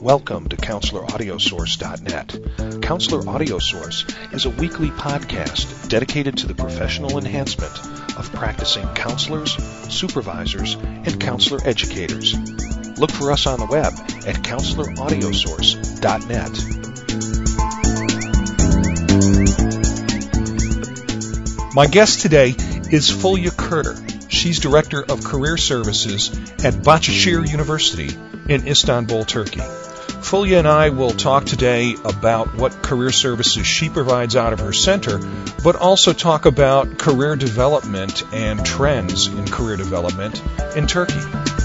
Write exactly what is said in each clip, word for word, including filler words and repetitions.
Welcome to Counselor Audio Source dot net. Counselor Audio Source is a weekly podcast dedicated to the professional enhancement of practicing counselors, supervisors, and counselor educators. Look for us on the web at Counselor Audio Source dot net. My guest today is Fulya Kurter. She's Director of Career Services at Bahçeşehir University in Istanbul, Turkey. Fulya and I will talk today about what career services she provides out of her center, but also talk about career development and trends in career development in Turkey.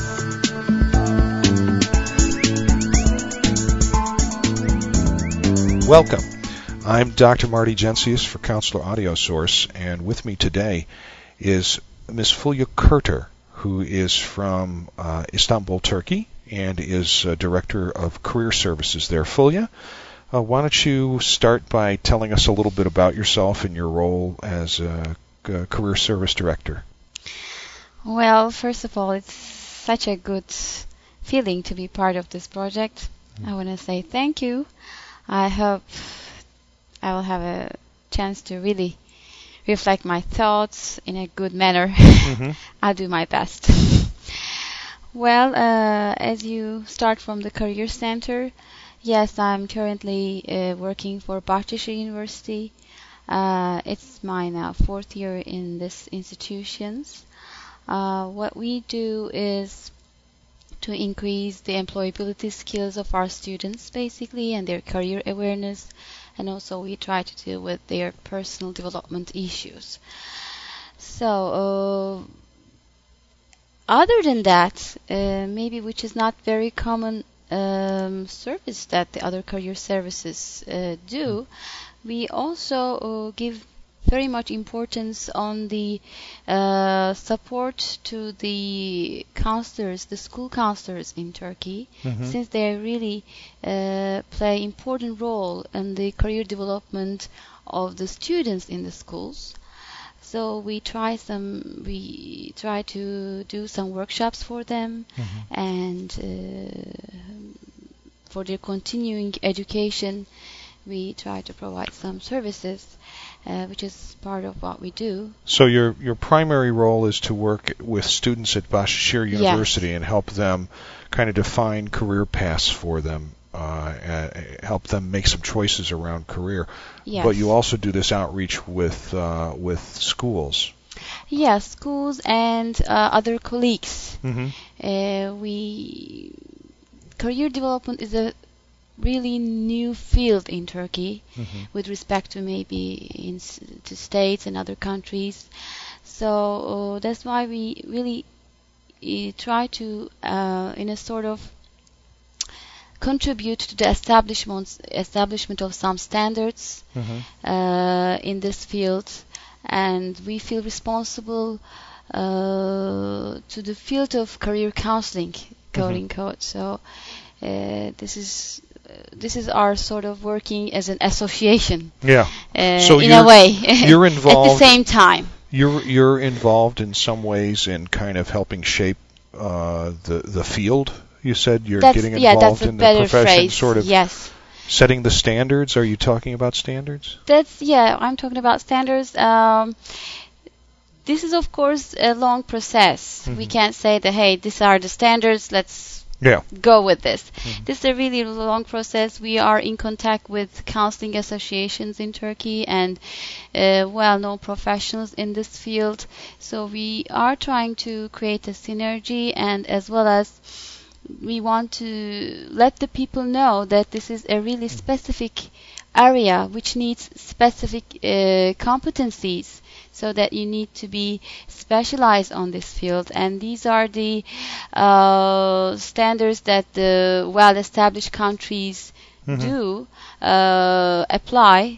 Welcome. I'm Doctor Marty Jensius for Counselor Audio Source, and with me today is Miz Fulya Kurter, who is from uh, Istanbul, Turkey, and is uh, Director of Career Services there. Fulya, uh, why don't you start by telling us a little bit about yourself and your role as a, a Career Service Director? Well, first of all, it's such a good feeling to be part of this project. Mm-hmm. I want to say thank you. I hope I will have a chance to really reflect my thoughts in a good manner. Mm-hmm. I'll do my best. Well, uh, as you start from the Career Center, yes, I'm currently uh, working for Bahçeşehir University. Uh, it's my now fourth year in this institutions. Uh, what we do is to increase the employability skills of our students, basically, and their career awareness, and also we try to deal with their personal development issues. So, uh, other than that, uh, maybe which is not very common um, service that the other career services uh, do, we also uh, give very much importance on the uh, support to the counselors, the school counselors in Turkey, mm-hmm. since they really uh, play important role in the career development of the students in the schools. So we try some, we try to do some workshops for them, mm-hmm. and uh, for their continuing education, we try to provide some services, uh, which is part of what we do. So your your primary role is to work with students at Bahçeşehir University, yes, and help them kind of define career paths for them, uh, help them make some choices around career. Yes. But you also do this outreach with uh, with schools. Yes, schools and uh, other colleagues. Mm-hmm. Uh, we career development is a really new field in Turkey, mm-hmm. with respect to maybe in to states and other countries. So uh, that's why we really uh, try to, uh, in a sort of, contribute to the establishment establishment of some standards, mm-hmm. uh, in this field, and we feel responsible uh, to the field of career counseling, quote unquote. Mm-hmm. So uh, this is. This is our sort of working as an association. Yeah. Uh, so in a way. You're involved at the same time. You're you're involved in some ways in kind of helping shape uh, the the field. You said you're that's, getting yeah, involved that's a in the better profession, phrase. sort of. Yes. Setting the standards. Are you talking about standards? That's yeah. I'm talking about standards. Um, this is of course a long process. Mm-hmm. We can't say that hey, these are the standards. Let's Yeah. go with this. Mm-hmm. This is a really long process. We are in contact with counseling associations in Turkey and uh, well-known professionals in this field. So we are trying to create a synergy, and as well as we want to let the people know that this is a really specific area which needs specific uh, competencies, so that you need to be specialized on this field. And these are the uh, standards that the well-established countries mm-hmm. do uh, apply.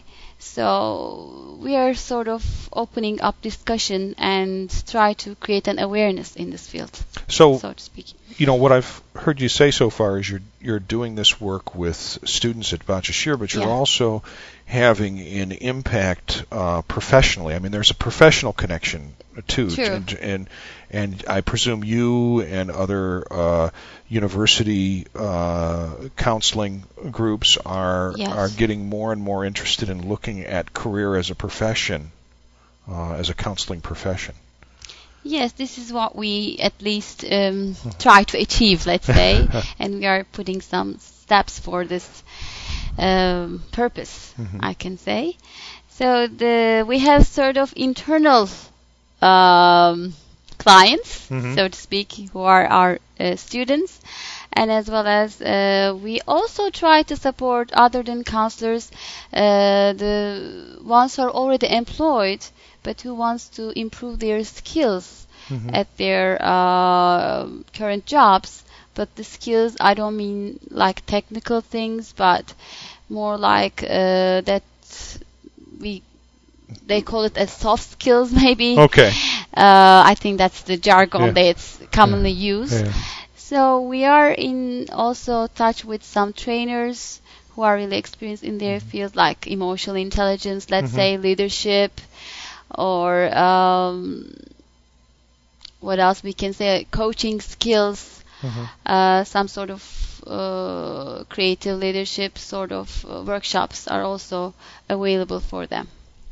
So we are sort of opening up discussion and try to create an awareness in this field, so, so to speak. You know, what I've heard you say so far is you're you're doing this work with students at Bahçeşehir, but you're Yeah. also having an impact uh, professionally. I mean, there's a professional connection too, True. and and, and I presume you and other uh, university uh, counseling groups are Yes. are getting more and more interested in looking at career as a profession, uh, as a counseling profession. Yes, this is what we at least um, try to achieve, let's say, and we are putting some steps for this um, purpose, Mhm. I can say. So the we have sort of internal um, clients, Mhm. so to speak, who are our uh, students, and as well as uh, we also try to support, other than counselors, uh, the ones who are already employed but who wants to improve their skills Mhm. at their uh, current jobs. But the skills, I don't mean like technical things, but more like uh, that we they call it as soft skills, maybe. Okay. Uh, I think that's the jargon Yeah. that's commonly used. Yeah. So we are in also touch with some trainers who are really experienced in their field, like emotional intelligence, let's Mhm. say leadership, or um, what else we can say, coaching skills, Mhm. uh, some sort of uh, creative leadership sort of uh, workshops are also available for them.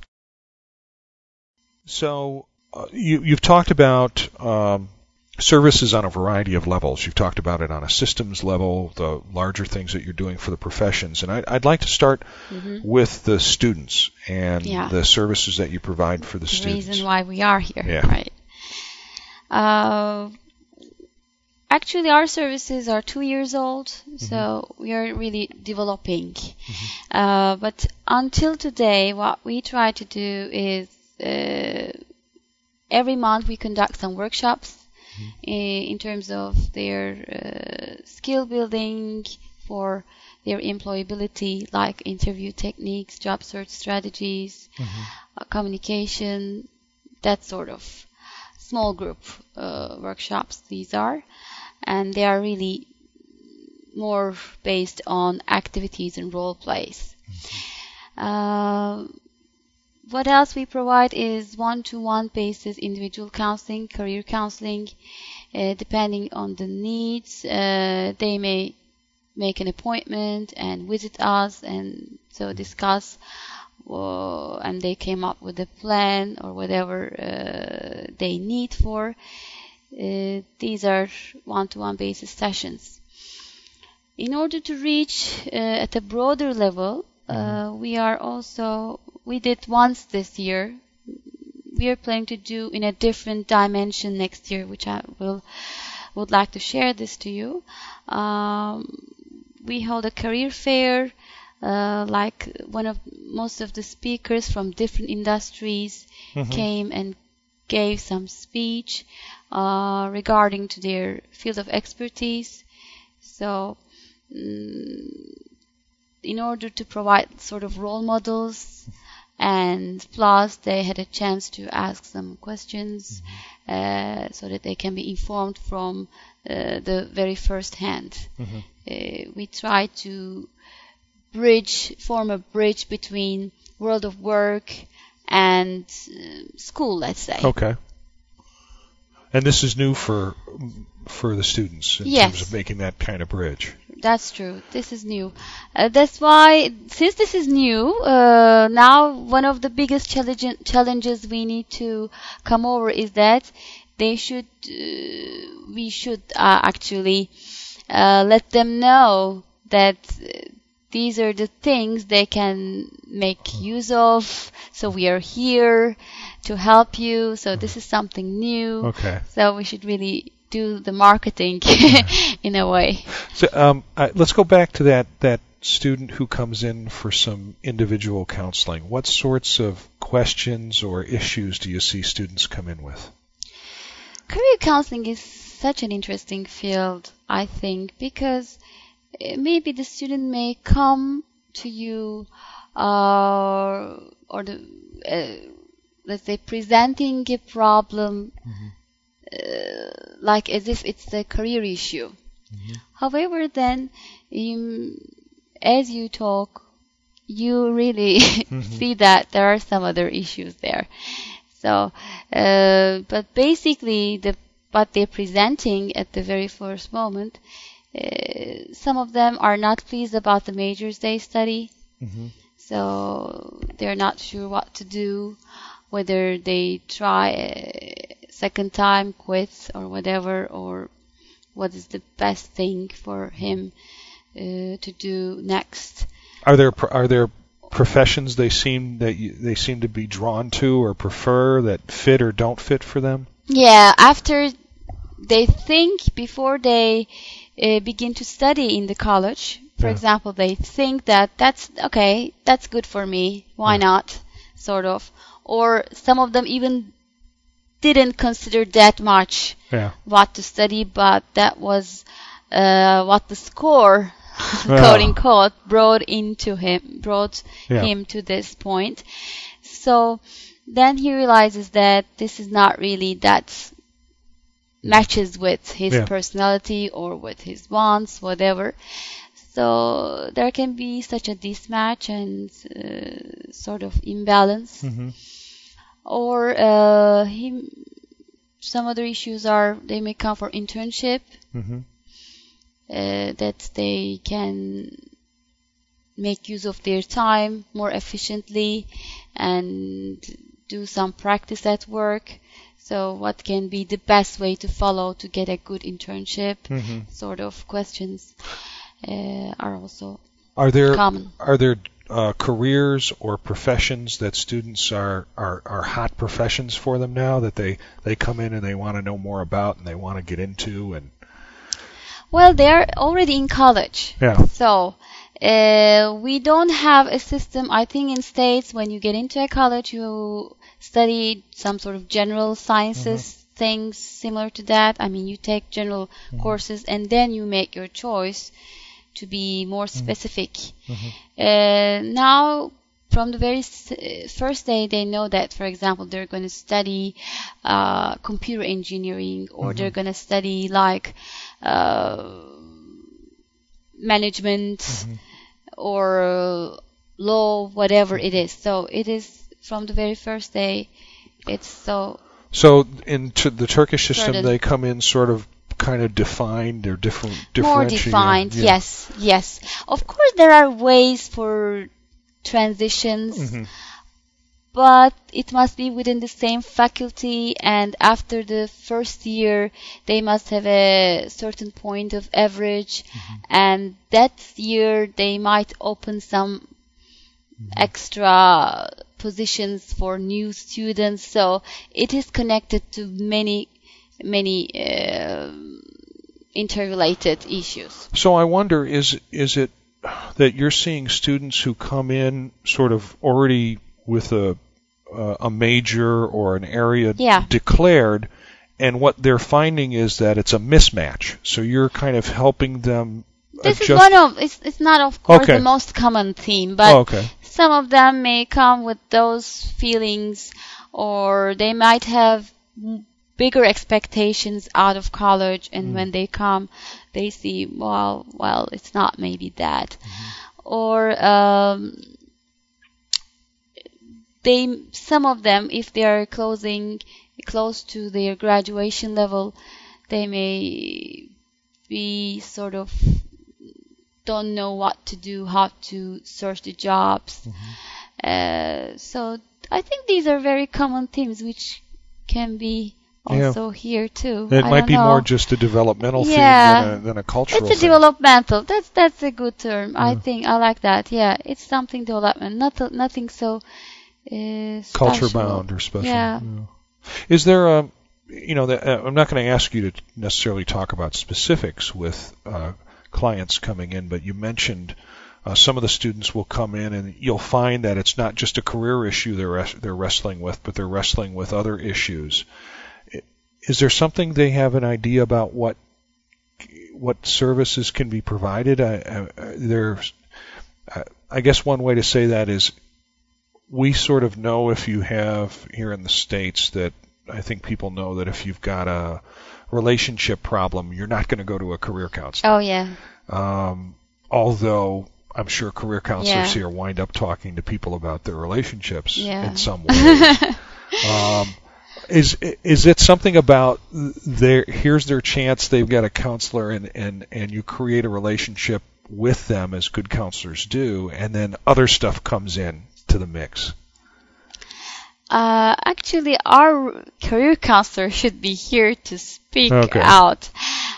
So uh, you, you've talked about um, services on a variety of levels. You've talked about it on a systems level, the larger things that you're doing for the professions. And I, I'd like to start hmm with the students and Yeah. the services that you provide for the The students. reason why we are here, Yeah. right? Uh, actually, our services are two years old, so we are really developing. Uh, but until today, what we try to do is uh, every month we conduct some workshops i- in terms of their uh, skill building for their employability, like interview techniques, job search strategies, uh, communication, that sort of small group uh, workshops these are. And they are really more based on activities and role plays. Uh, what else we provide is one-to-one basis individual counseling, career counseling, uh, depending on the needs. Uh, they may make an appointment and visit us and so discuss, uh, and they came up with a plan or whatever uh, they need for. Uh, these are one-to-one basis sessions. In order to reach uh, at a broader level, uh, we are also, we did once this year. We are planning to do in a different dimension next year, which I will would like to share this to you. Um, we held a career fair, uh, like one of most of the speakers from different industries Mhm. came and gave some speech uh, regarding to their field of expertise. So, mm, in order to provide sort of role models, and plus they had a chance to ask some questions uh, so that they can be informed from uh, the very first hand. Mhm. Uh, we try to bridge, form a bridge between world of work and uh, school, let's say. Okay. And this is new for for the students in Yes. terms of making that kind of bridge. That's true. This is new. Uh, that's why, since this is new, uh, now one of the biggest challenge, challenges we need to come over is that they should, uh, we should uh, actually uh, let them know that uh, these are the things they can make use of. So we are here to help you. So this is something new. Okay. So we should really do the marketing in a way. So um, I, let's go back to that that student who comes in for some individual counseling. What sorts of questions or issues do you see students come in with? Career counseling is such an interesting field, I think, because uh, maybe the student may come to you uh, or the uh, let's say presenting a problem uh, like as if it's a career issue. Mm-hmm. However, then, um, as you talk, you really Mm-hmm. see that there are some other issues there. So, uh, but basically, the what they're presenting at the very first moment, uh, some of them are not pleased about the majors they study. Mm-hmm. So they're not sure what to do, whether they try a second time, quit, or whatever, or what is the best thing for him uh, to do next. Are there are there professions they seem that you, they seem to be drawn to or prefer that fit or don't fit for them? Yeah, after they think before they uh, begin to study in the college, for Yeah. example, they think that that's okay, that's good for me, why Yeah. not, sort of. Or some of them even didn't consider that much Yeah. what to study, but that was uh, what the score, Wow. quote unquote, brought into him, brought Yeah. him to this point. So then he realizes that this is not really that matches with his Yeah. personality or with his wants, whatever. So there can be such a mismatch and uh, sort of imbalance. Mm-hmm. Or uh, he, some other issues are they may come for internship, Mm-hmm. uh, that they can make use of their time more efficiently and do some practice at work. So what can be the best way to follow to get a good internship? Mm-hmm. Sort of questions uh, are also Are there common. are there uh, careers or professions that students are, are, are hot professions for them now that they, they come in and they want to know more about and they want to get into? And Well, they're already in college. yeah. So uh, we don't have a system. I think in States, when you get into a college, you study some sort of general sciences, Mm-hmm. things similar to that. I mean, you take general Mm-hmm. courses and then you make your choice to be more specific. Mm-hmm. Uh, now, from the very s- first day, they know that, for example, they're going to study uh, computer engineering, or Mhm. they're going to study like uh, management Mhm. or uh, law, whatever it is. So it is from the very first day. It's so So into the Turkish system, Certain. they come in sort of kind of defined or different, more differentiate- defined. yeah. Yes, yes. Of course, there are ways for transitions. Mhm. But it must be within the same faculty, and after the first year, they must have a certain point of average, Mm-hmm. and that year they might open some extra positions for new students. So it is connected to many, many uh, interrelated issues. So I wonder, is is it that you're seeing students who come in sort of already with a uh, a major or an area Yeah. declared, and what they're finding is that it's a mismatch. So you're kind of helping them This is adjust. one of, it's, it's not of course Okay. the most common theme, but Oh, okay. some of them may come with those feelings, or they might have m- bigger expectations out of college, and Mm. when they come, they see, well, well, it's not maybe that. Mm-hmm. Or um, they, some of them, if they are closing close to their graduation level, they may be sort of don't know what to do, how to search the jobs. Mm-hmm. Uh, so I think these are very common themes which can be Yeah. also here too. It I might don't be know. more just a developmental Yeah. theme than a, than a cultural It's a thing. developmental. That's that's a good term. I Yeah. think I like that. Yeah, it's something development, not nothing so uh, Culture special. bound or special. Yeah. Is there a, you know, that, uh, I'm not going to ask you to necessarily talk about specifics with uh, clients coming in, but you mentioned uh, some of the students will come in and you'll find that it's not just a career issue they're res- they're wrestling with, but they're wrestling with other issues. I- Is there something they have an idea about what what services can be provided? I, I, there's, I, I guess one way to say that is we sort of know if you have here in the States that I think people know that if you've got a relationship problem, you're not going to go to a career counselor. Oh, yeah. Um, although I'm sure career counselors Yeah. here wind up talking to people about their relationships Yeah. in some ways. um, is is it something about their here's their chance, they've got a counselor, and, and, and you create a relationship with them as good counselors do, and then other stuff comes in to the mix? Uh, actually, our career counselor should be here to speak Okay. out.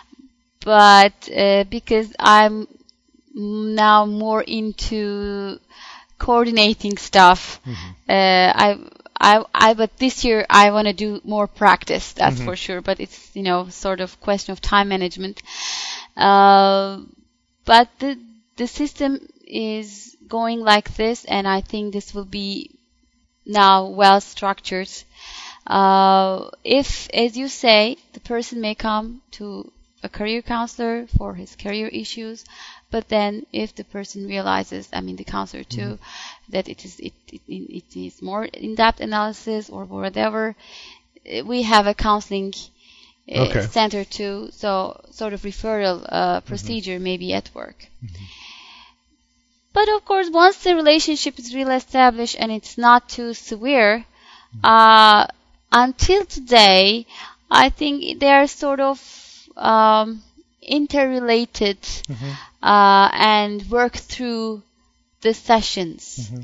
But uh, because I'm now more into coordinating stuff, Mm-hmm. uh, I, I, I, but this year I want to do more practice, that's Mhm. for sure. But it's, you know, sort of question of time management. Uh, but the the system is going like this, and I think this will be now well structured. Uh, if, as you say, the person may come to a career counselor for his career issues, but then if the person realizes, I mean the counselor too, mm-hmm. that it is it, it, it is more in-depth analysis or whatever, we have a counseling uh, Okay. center too, so sort of referral uh, procedure mm-hmm. maybe at work. Mm-hmm. But of course, once the relationship is really established and it's not too severe, uh, until today, I think they are sort of um, interrelated mm-hmm. uh, and work through the sessions. Mm-hmm.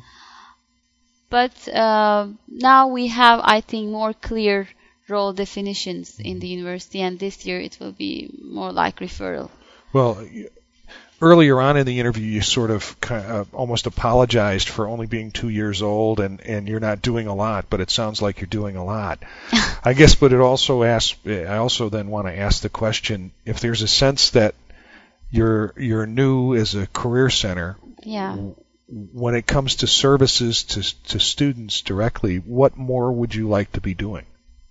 But uh, now we have, I think, more clear role definitions mm-hmm. in the university, and this year it will be more like referral. Well, earlier on in the interview, you sort of kind of almost apologized for only being two years old and, and you're not doing a lot, but it sounds like you're doing a lot. I guess, but it also asks, I also then want to ask the question, if there's a sense that you're you're new as a career center, yeah. when it comes to services to to students directly, what more would you like to be doing?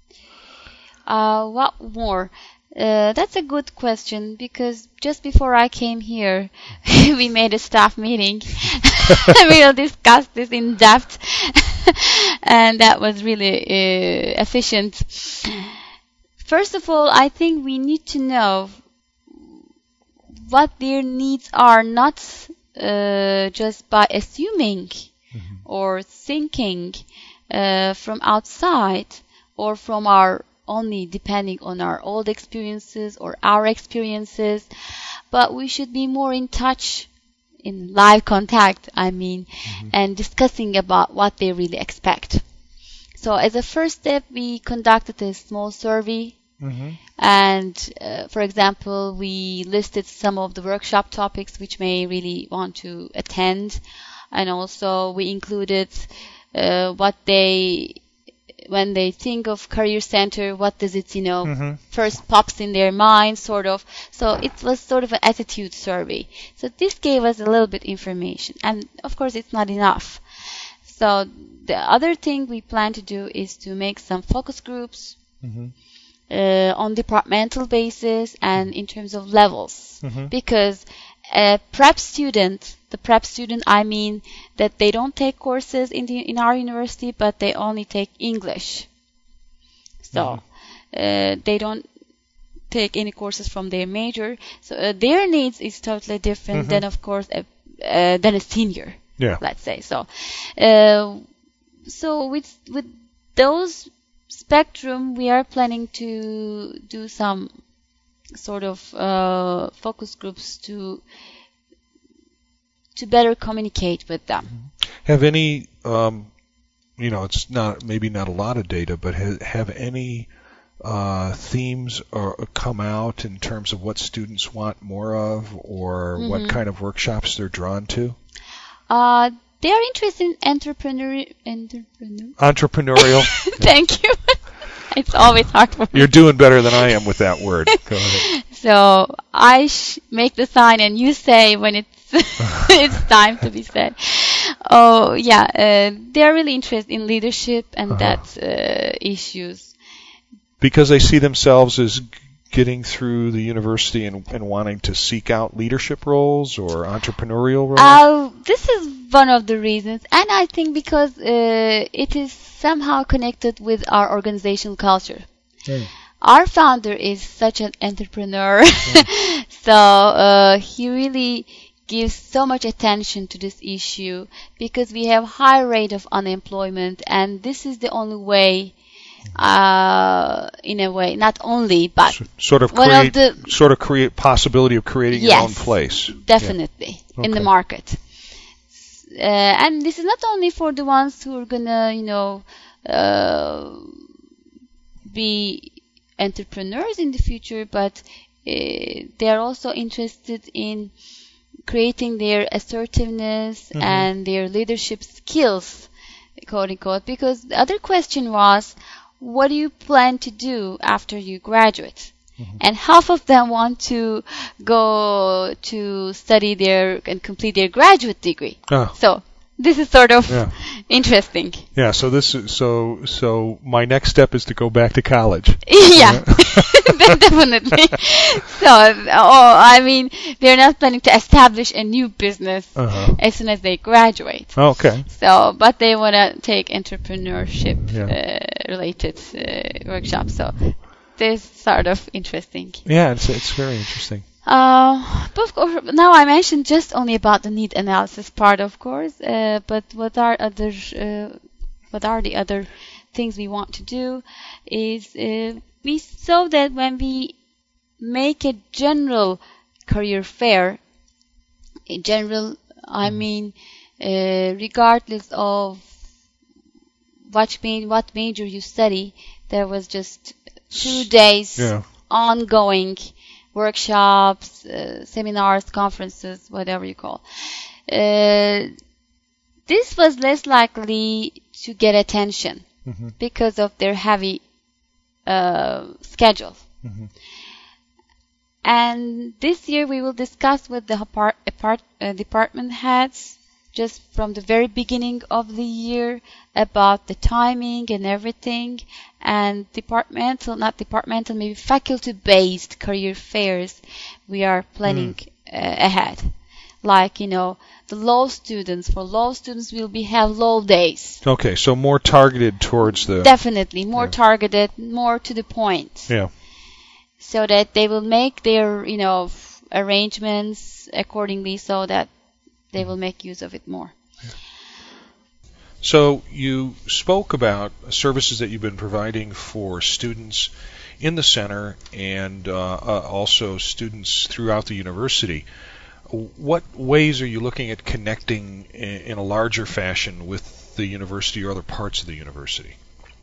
Uh, what more? Uh, that's a good question, because just before I came here, we made a staff meeting. We'll discuss this in depth, and that was really uh, efficient. First of all, I think we need to know what their needs are, not uh, just by assuming mm-hmm. or thinking uh, from outside or from our only depending on our old experiences or our experiences, but we should be more in touch, in live contact, I mean, mm-hmm. and discussing about what they really expect. So as a first step, we conducted a small survey, mm-hmm. and uh, for example, we listed some of the workshop topics which may really want to attend, and also we included uh, what they when they think of career center, what does it, you know, mm-hmm. first pops in their mind, sort of. So it was sort of an attitude survey. So this gave us a little bit information. And of course, it's not enough. So the other thing we plan to do is to make some focus groups mm-hmm. uh, on departmental basis and in terms of levels. Mm-hmm. Because a prep student, the prep student, I mean that they don't take courses in the in our university, but they only take English. So mm-hmm. uh, they don't take any courses from their major. So uh, their needs is totally different mm-hmm. than, of course, a, uh, than a senior. Yeah. Let's say so. Uh, so with with those spectrum, we are planning to do some sort of uh, focus groups to to better communicate with them. Have any, um, you know, it's not maybe not a lot of data, but have, have any uh, themes or come out in terms of what students want more of, or mm-hmm. what kind of workshops they're drawn to? Uh, they are interested in entrepreneur, entrepreneur. entrepreneurial. Thank you. It's always hard for me. You're doing better than I am with that word. Go ahead. So I sh- make the sign and you say when it's it's time to be said. Oh, yeah. Uh, they're really interested in leadership and uh-huh. that uh, issues. Because they see themselves as getting through the university and, and wanting to seek out leadership roles or entrepreneurial roles? Uh, this is one of the reasons. And I think because uh, it is somehow connected with our organizational culture. Mm. our founder is such an entrepreneur, mm. so uh, he really gives so much attention to this issue because we have high rate of unemployment, and this is the only way, uh, in a way, not only, but so, sort of create, of the, sort of create possibility of creating yes, your own place. Definitely, yeah. okay. in the market. Uh, and this is not only for the ones who are gonna, you know, uh, be entrepreneurs in the future, but uh, they are also interested in creating their assertiveness mm-hmm. and their leadership skills, quote unquote. Because the other question was, what do you plan to do after you graduate? Mm-hmm. And half of them want to go to study their and complete their graduate degree. Oh. So this is sort of yeah. interesting. Yeah. So this is so so. My next step is to go back to college. Yeah, definitely. So, oh, I mean, they're not planning to establish a new business uh-huh. as soon as they graduate. Okay. So, but they want to take entrepreneurship yeah. uh, related uh, workshops. So. This sort of interesting. Yeah, it's it's very interesting. Uh, but of course, now I mentioned just only about the need analysis part, of course. Uh, but what are other uh, what are the other things we want to do? Is uh, we so that when we make a general career fair, in general, I mean, uh, regardless of what ma- what major you study, there was just two days yeah. ongoing workshops, uh, seminars, conferences, whatever you call. Uh, this was less likely to get attention mm-hmm. because of their heavy uh, schedule. Mm-hmm. And this year we will discuss with the apart, apart, uh, department heads just from the very beginning of the year about the timing and everything, and departmental, not departmental, maybe faculty-based career fairs we are planning mm. uh, ahead. Like, you know, the law students, for law students will be have law days. Okay, so more targeted towards the... Definitely, more yeah. targeted, more to the point. Yeah. So that they will make their, you know, arrangements accordingly so that they will make use of it more. So you spoke about services that you've been providing for students in the center and uh, uh, also students throughout the university. What ways are you looking at connecting in, in a larger fashion with the university or other parts of the university?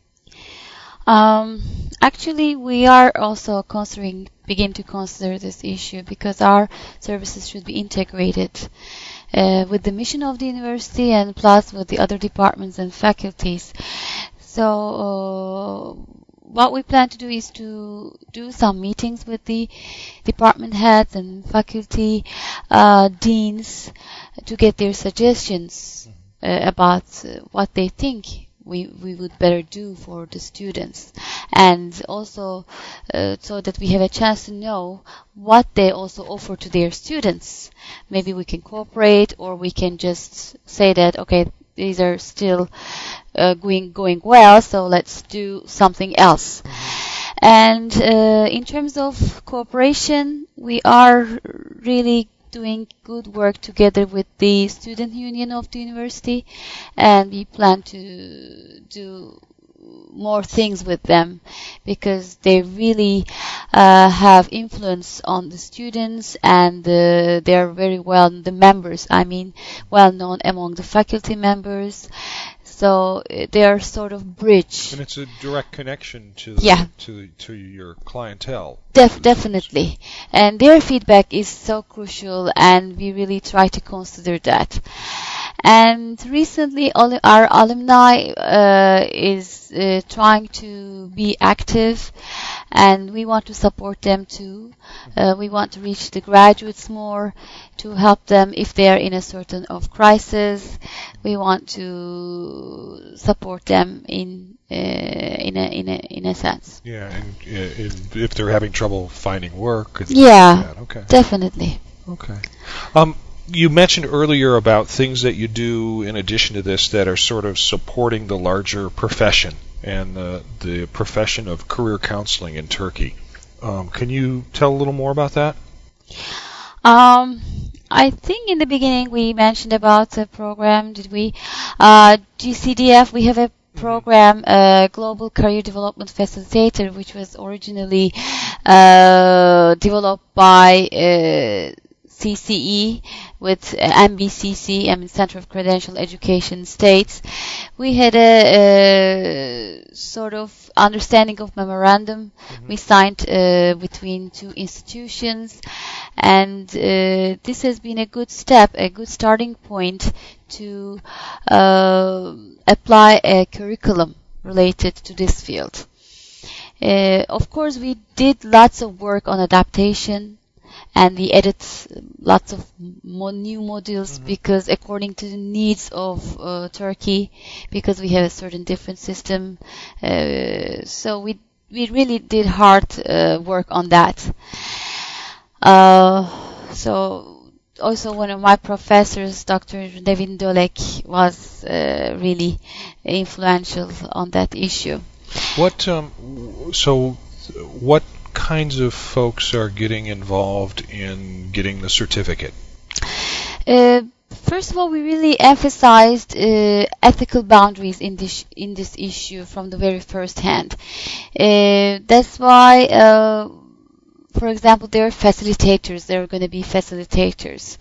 Um, actually, we are also considering, begin to consider this issue because our services should be integrated uh, with the mission of the university and plus with the other departments and faculties. So, uh, what we plan to do is to do some meetings with the department heads and faculty uh, deans to get their suggestions uh, about uh, what they think we we would better do for the students, and also uh, so that we have a chance to know what they also offer to their students. Maybe we can cooperate, or we can just say that, okay, these are still uh, going going well, so let's do something else. Mm-hmm. And uh, in terms of cooperation, we are really doing good work together with the student union of the university, and we plan to do more things with them because they really uh, have influence on the students, and uh, they are very well, the members, I mean, well known among the faculty members. So uh, they are sort of bridge. And it's a direct connection to the, yeah. to to your clientele. Def- definitely. And their feedback is so crucial, and we really try to consider that. And recently, all our alumni uh, is uh, trying to be active, and we want to support them too. Uh, we want to reach the graduates more to help them if they are in a certain of crisis. We want to support them in uh, in a in a in a sense. Yeah, and uh, if they're having trouble finding work. Yeah, like okay. Definitely. Okay. Um. You mentioned earlier about things that you do in addition to this that are sort of supporting the larger profession and the, the profession of career counseling in Turkey. Um, can you tell a little more about that? Um, I think in the beginning we mentioned about the program. Did we? Uh, G C D F, we have a program, uh, Global Career Development Facilitator, which was originally uh, developed by uh, C C E with M B C C, I mean Center of Credential Education States. We had a, a sort of understanding of memorandum mm-hmm. we signed uh, between two institutions, and uh, this has been a good step, a good starting point to uh, apply a curriculum related to this field. Uh, of course, we did lots of work on adaptation, and we added lots of mo- new modules mm-hmm. because according to the needs of uh, Turkey, because we have a certain different system. Uh, so we we really did hard uh, work on that. Uh, so also one of my professors, Doctor Devin Dolek, was uh, really influential on that issue. What um, so what kinds of folks are getting involved in getting the certificate? Uh, first of all, we really emphasized uh, ethical boundaries in this in this issue from the very first hand. Uh, that's why, uh, for example, there are facilitators. There are going to be facilitators,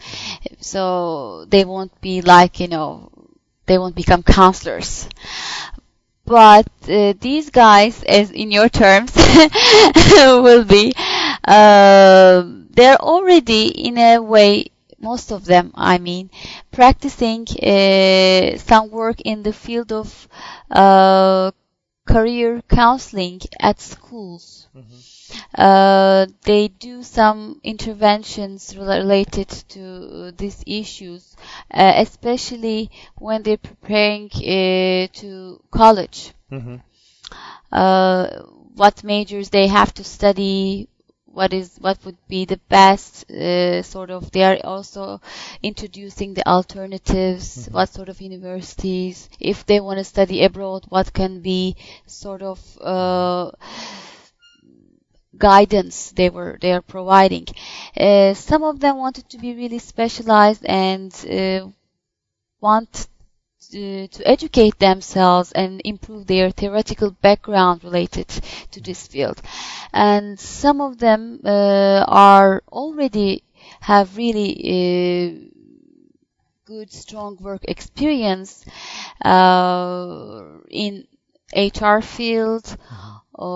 so they won't be like you know, they won't become counselors. But uh, these guys, as in your terms, will be, uh, they're already in a way, most of them, I mean, practicing uh, some work in the field of uh, career counseling at schools. Mm-hmm. Uh, they do some interventions related to these issues, uh, especially when they're preparing uh, to college. Mm-hmm. Uh, what majors they have to study, what is what would be the best uh, sort of. They are also introducing the alternatives. Mm-hmm. What sort of universities, if they want to study abroad, what can be sort of uh, guidance they were they are providing. Uh, some of them wanted to be really specialized and uh, want to, to educate themselves and improve their theoretical background related to this field. And some of them uh, are already have really uh, good, strong work experience uh, in H R field. Mm-hmm.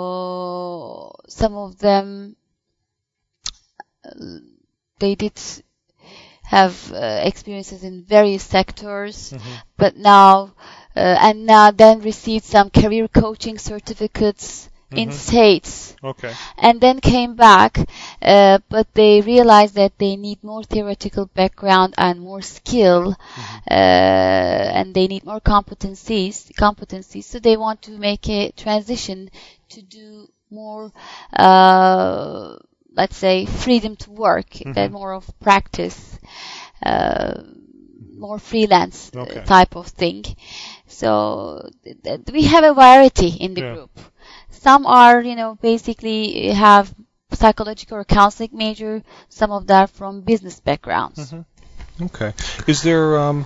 Or some of them, uh, they did have uh, experiences in various sectors, mm-hmm. but now, uh, and now then received some career coaching certificates mm-hmm. in States. Okay. And then came back, uh, but they realized that they need more theoretical background and more skill, mm-hmm. uh, and they need more competencies, competencies. So they want to make a transition to do more, uh, let's say, freedom to work, mm-hmm. and more of practice, uh, more freelance okay. type of thing. So th- th- we have a variety in the yeah. group. Some are, you know, basically have psychological or counseling major. Some of that from business backgrounds. Mm-hmm. Okay. Is there, um,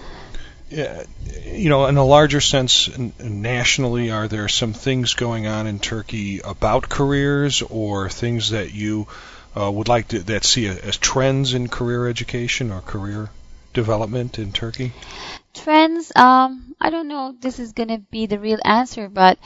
you know, in a larger sense, n- nationally, are there some things going on in Turkey about careers or things that you uh, would like to that see as trends in career education or career development in Turkey? Trends, um, I don't know if this is going to be the real answer, but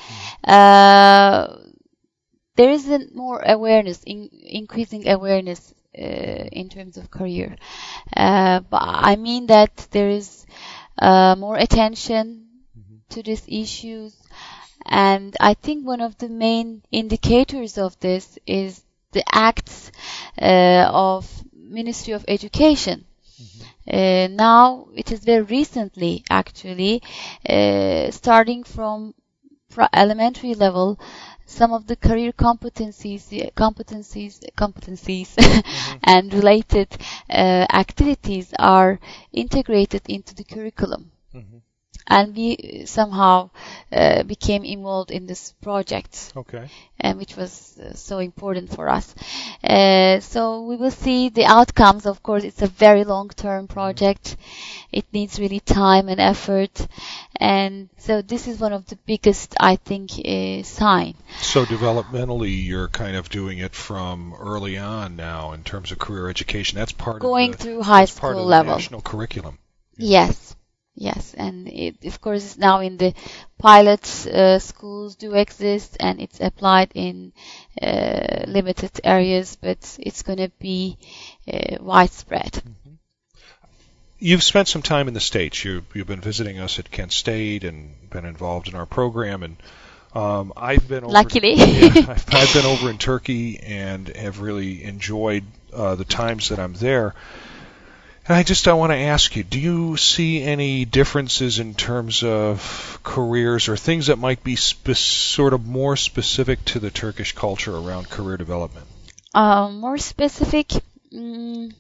uh, there isn't more awareness, in, increasing awareness uh, in terms of career. Uh, but I mean that there is uh, more attention mm-hmm. to these issues, and I think one of the main indicators of this is the acts uh, of Ministry of Education. Uh, now it is very recently, actually, uh, starting from pr- elementary level, some of the career competencies, competencies, competencies, mm-hmm. and related uh, activities are integrated into the curriculum. Mm-hmm. and we somehow uh, became involved in this project. Okay. And which was uh, so important for us. Uh, so we will see the outcomes. Of course, it's a very long-term project. It needs really time and effort. And so this is one of the biggest, I think, uh, sign. So developmentally, you're kind of doing it from early on now in terms of career education. That's part Going of the, through high that's school part of the level. national curriculum. Yes. Yes, and it, of course, it's now in the pilot uh, schools do exist, and it's applied in uh, limited areas, but it's going to be uh, widespread. Mm-hmm. You've spent some time in the States. You, you've been visiting us at Kent State and been involved in our program, and um, I've been over Luckily. yeah, I've, I've been over in Turkey and have really enjoyed uh, the times that I'm there. And I just I want to ask you, do you see any differences in terms of careers or things that might be spe- sort of more specific to the Turkish culture around career development? Uh, more specific, mm,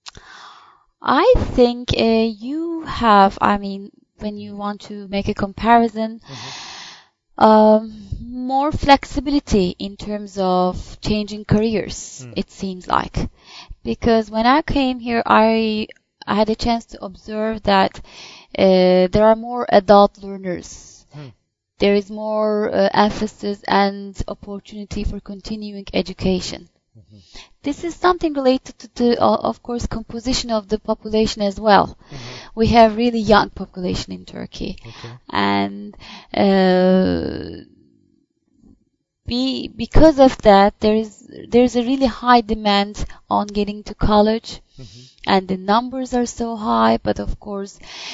I think uh, you have, I mean, when you want to make a comparison, mm-hmm. um, more flexibility in terms of changing careers, mm. it seems like. Because when I came here, I I had a chance to observe that uh, there are more adult learners. Hmm. There is more uh, emphasis and opportunity for continuing education. Mm-hmm. This is something related to the, uh, of course, composition of the population as well. Mm-hmm. We have really young population in Turkey, okay. and uh, Be, because of that, there is there's a really high demand on getting to college, mm-hmm. and the numbers are so high. But of course,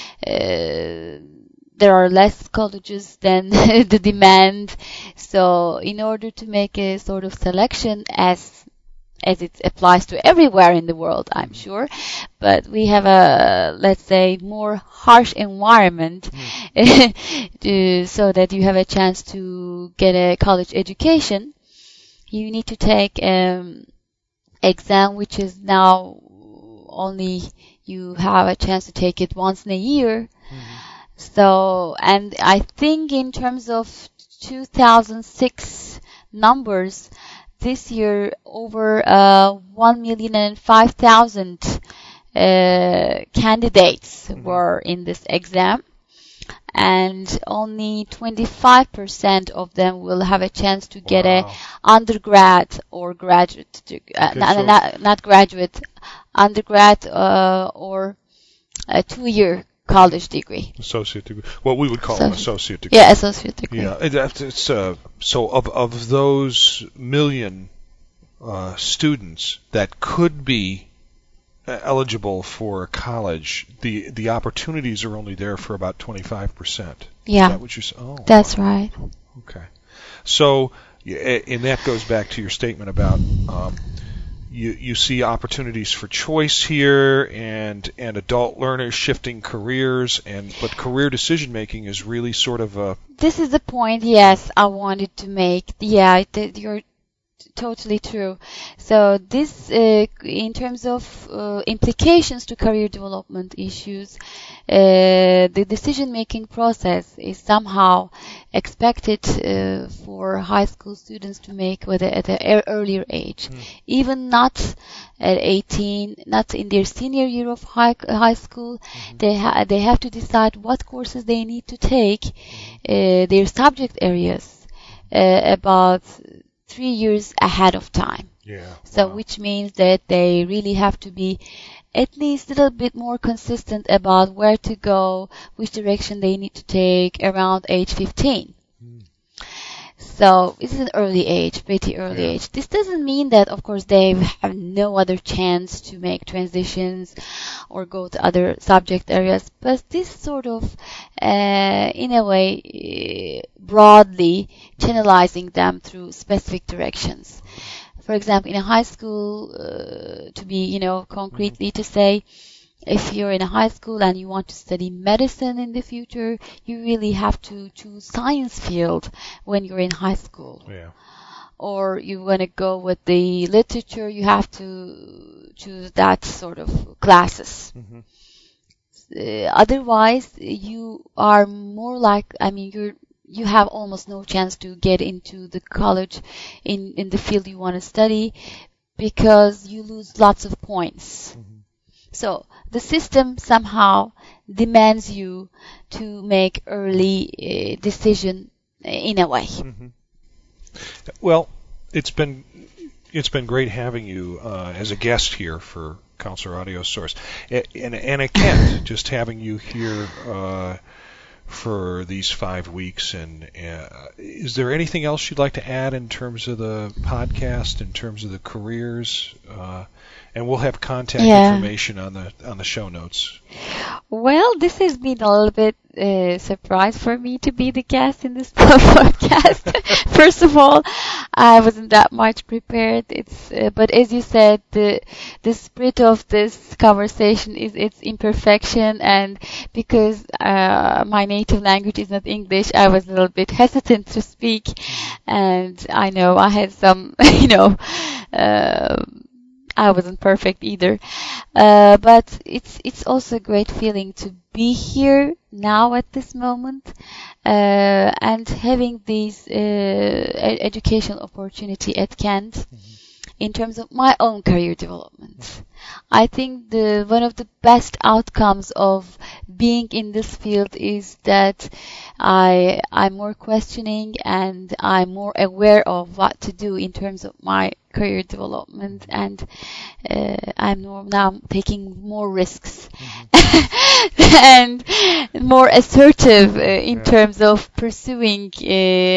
uh, there are less colleges than the demand. So, in order to make a sort of selection, as as it applies to everywhere in the world, I'm sure, but we have a, let's say, more harsh environment mm. to, so that you have a chance to get a college education. You need to take an um, exam which is now only you have a chance to take it once in a year. Mm-hmm. So, and I think in terms of two thousand six numbers, this year, over uh, one million and five thousand uh, candidates mm-hmm. were in this exam, and only twenty-five percent of them will have a chance to get wow. a undergrad or graduate, uh, okay, not, so not, not graduate, undergrad uh, or a two-year college degree. Associate degree. What we would call associate. an associate degree. Yeah, associate degree. Yeah, it, it's uh, so of of those million uh, students that could be uh, eligible for college, the the opportunities are only there for about twenty-five percent. Yeah. Is that what you said? Oh, that's wow. right. Okay. So, and that goes back to your statement about um, You, you see opportunities for choice here, and and adult learners shifting careers, and but career decision making is really sort of a. This is the point. Yes, I wanted to make. Yeah, th- you're totally true. So this, uh, in terms of uh, implications to career development issues, uh, the decision-making process is somehow expected uh, for high school students to make with a, at an earlier age, mm. even not at eighteen, not in their senior year of high high school. Mm-hmm. They ha- they have to decide what courses they need to take, mm-hmm. uh, their subject areas, uh, about three years ahead of time. Yeah. So, wow. which means that they really have to be at least a little bit more consistent about where to go, which direction they need to take around age fifteen. Mm. So, it's an early age, pretty early yeah. age. This doesn't mean that, of course, they have no other chance to make transitions or go to other subject areas, but this sort of, uh, in a way, uh, broadly channelizing them through specific directions. For example, in a high school, uh, to be, you know, concretely to say, if you're in a high school and you want to study medicine in the future, you really have to choose science field when you're in high school. Yeah. Or you want to go with the literature, you have to choose that sort of classes. Mm-hmm. uh, otherwise you are more like, I mean, you're you have almost no chance to get into the college in, in the field you want to study because you lose lots of points. Mm-hmm. So the system somehow demands you to make early uh, decision in a way. Mm-hmm. Well, it's been it's been great having you uh, as a guest here for Counselor Audio Source, and and, and again, just having you here uh, for these five weeks. And uh, is there anything else you'd like to add in terms of the podcast, in terms of the careers? Uh, and we'll have contact yeah. information on the on the show notes. Well, this has been a little bit uh, surprise for me to be the guest in this podcast. First of all, I wasn't that much prepared. It's uh, but as you said, the the spirit of this conversation is its imperfection, and because uh, my native language is not English, I was a little bit hesitant to speak, and I know I had some, you know. Uh, I wasn't perfect either, uh, but it's it's also a great feeling to be here now at this moment, uh, and having these uh, ed- educational opportunity at Kent. Mm-hmm. In terms of my own career development. Mm-hmm. I think the one of the best outcomes of being in this field is that I I'm more questioning and I'm more aware of what to do in terms of my career development, and uh, I'm now taking more risks mm-hmm. and more assertive uh, in yeah. terms of pursuing uh,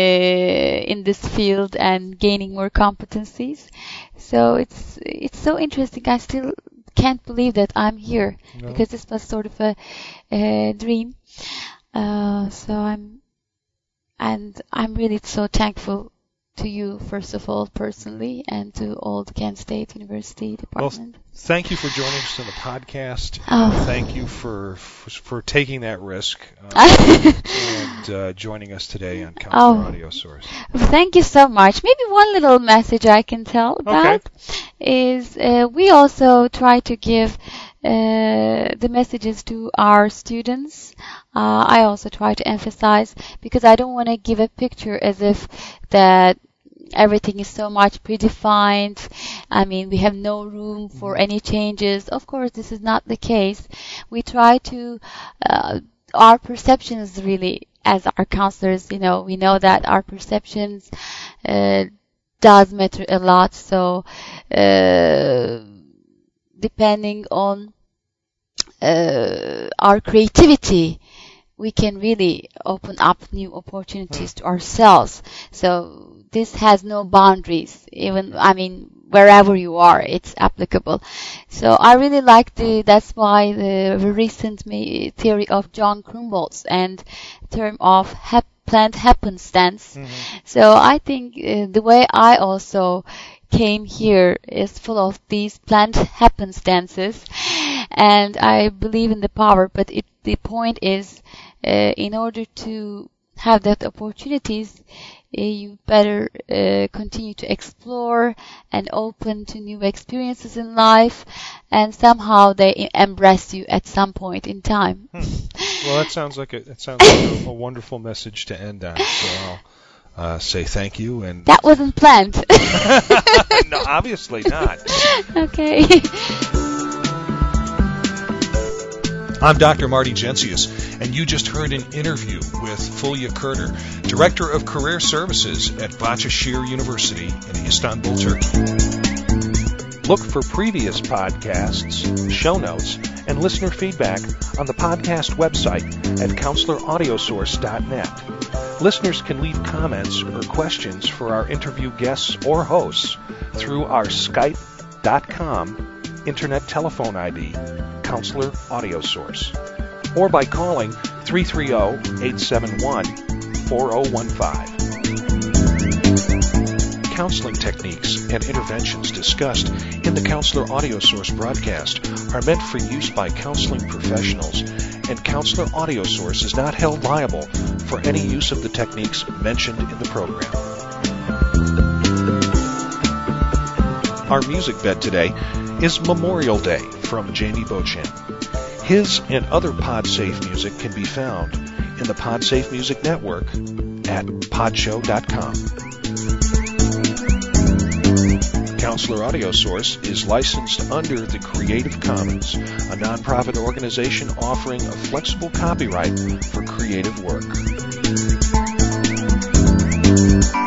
in this field and gaining more competencies. So it's it's so interesting. I still can't believe that I'm here no. because this was sort of a, a dream. Uh, so I'm and I'm really so thankful to you, first of all, personally, and to all the Kent State University Department. Well, thank you for joining us on the podcast. Oh. Uh, thank you for, for for taking that risk uh, and uh, joining us today on Counselor oh. Audio Source. Thank you so much. Maybe one little message I can tell about okay. is uh, we also try to give uh, the messages to our students. Uh, I also try to emphasize, because I don't want to give a picture as if that everything is so much predefined. I mean, we have no room for any changes. Of course, this is not the case. We try to, uh, our perceptions really, as our counselors, you know, we know that our perceptions uh, does matter a lot. So, uh, depending on uh, our creativity, we can really open up new opportunities to ourselves. So this has no boundaries. Even, I mean, wherever you are, it's applicable. So I really like the, that's why the recent theory of John Krumboltz and term of hap, planned happenstance. Mm-hmm. So I think uh, the way I also came here is full of these planned happenstances, and I believe in the power, but it, the point is, uh, in order to have that opportunities, uh, you better uh, continue to explore and open to new experiences in life, and somehow they embrace you at some point in time. Hmm. Well, that sounds like a that sounds like a, a wonderful message to end on. So I'll uh, say thank you. And that wasn't planned. No, obviously not. Okay. I'm Doctor Marty Gensius, and you just heard an interview with Fulya Kurter, Director of Career Services at Bahçeşehir University in Istanbul, Turkey. Look for previous podcasts, show notes, and listener feedback on the podcast website at counselor audio source dot net. Listeners can leave comments or questions for our interview guests or hosts through our skype dot com internet telephone I D, Counselor Audio Source, or by calling three three zero, eight seven one, four zero one five. Counseling techniques and interventions discussed in the Counselor Audio Source broadcast are meant for use by counseling professionals, and Counselor Audio Source is not held liable for any use of the techniques mentioned in the program. Our music bed today is Memorial Day from Jamie Bochin. His and other PodSafe music can be found in the PodSafe Music Network at podshow dot com. Counselor Audio Source is licensed under the Creative Commons, a nonprofit organization offering a flexible copyright for creative work.